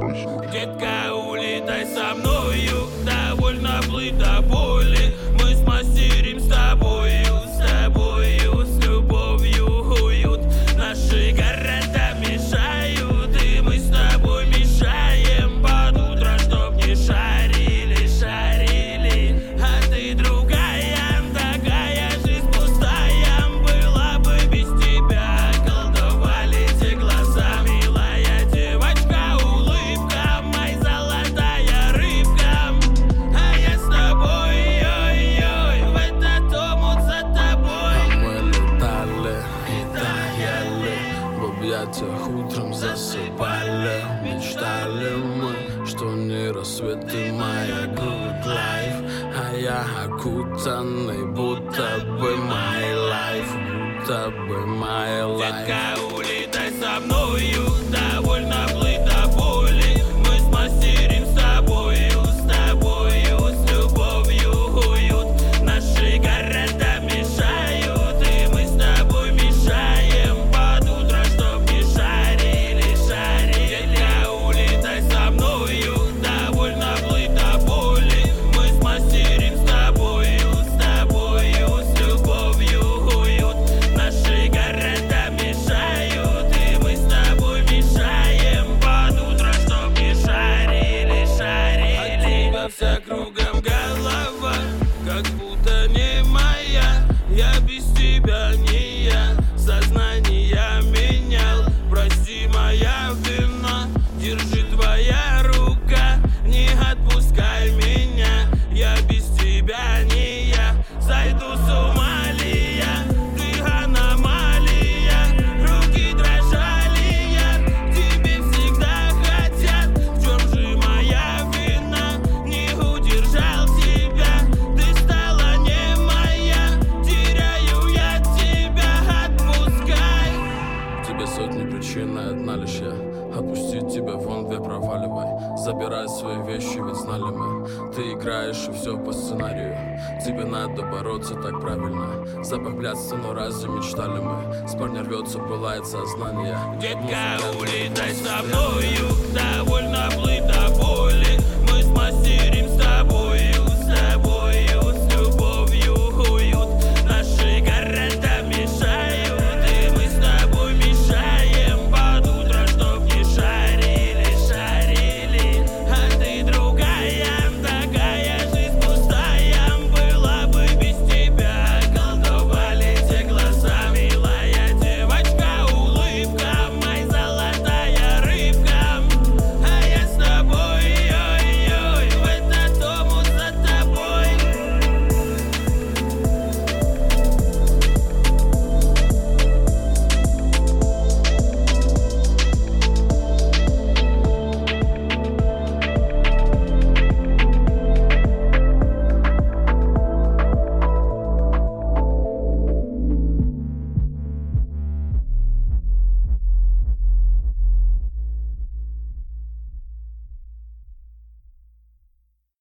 Детка, улетай со мною, довольно плыть до боли. Мы смастерим с тобою, с любовью уют. Наши города мешают, и мы с тобой мешаем под утро, чтоб не шарили, шарили. А ты другая, такая жизнь пустая. Была бы без тебя, колдовали те глаза. Милая девочка, улыбка, моя золотая рыбка. А я с тобой, ой-ой, в этот омут за тобой. А мы летали и таяли, в объятиях утром засыпали. Мечтали мы, что не рассвет и моя good life. А я окутанный, будто бы my life, будто бы my life. Детка, улетай со мною, довольно плыть до боли. Мы смастерим с тобою, с любовью уют. Наши города мешают, и мы с тобой мешаем под утро, чтоб не шарили, шарили. Детка, улетай со мною, довольно плыть до боли. Мы смастерим с тобою, с любовью уют. Наши города мешают, и мы с тобой мешаем под утро, чтоб не шарили, шарили. От тебя вся кругом голова, как будто не моя. Я без тебя не я, сознание менял. Прости, моя вина, держи твоя рука. Не отпускай меня, я без тебя не я. Сойду с ума ли я, ты аномалия. Руки дрожали, я к тебе всегда хотят. В чем же моя вина, не удержал тебя. Ты стала не моя, теряю я тебя, отпускай. Тебе сотни причин, и одна лишь я. Отпустить тебя вон, две проваливай. Забирай свои вещи, ведь знали мы. Ты играешь, и все по сценарию. Тебе надо бороться, так правильно. Запах блядства, но разве мечтали мы? С парня рвется, пылает сознание. Детка, улетай со мной.